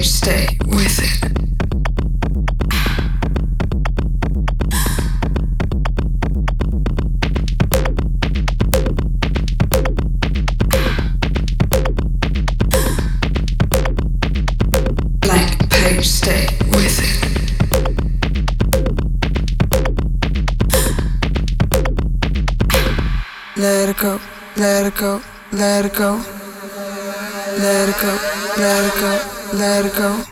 page, stay with it. Blank page, stay with it. Let it go, let it go, let it go. Let it go, let it go, let it go.